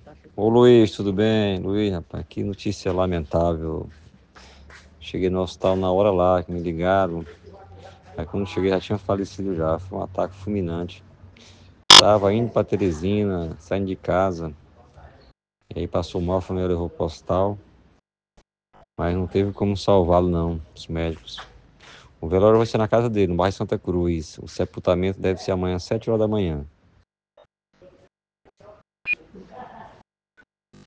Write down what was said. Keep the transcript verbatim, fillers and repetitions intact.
Ô Luiz, tudo bem? Luiz, rapaz, que notícia lamentável. Cheguei no hospital na hora lá que me ligaram. Aí quando cheguei já tinha falecido já. Foi um ataque fulminante. Tava indo pra Teresina, saindo de casa. E aí passou mal, foi no levou pro hospital. Mas não teve como salvá-lo não, os médicos. O velório vai ser na casa dele, no bairro Santa Cruz. O sepultamento deve ser amanhã às sete horas da manhã.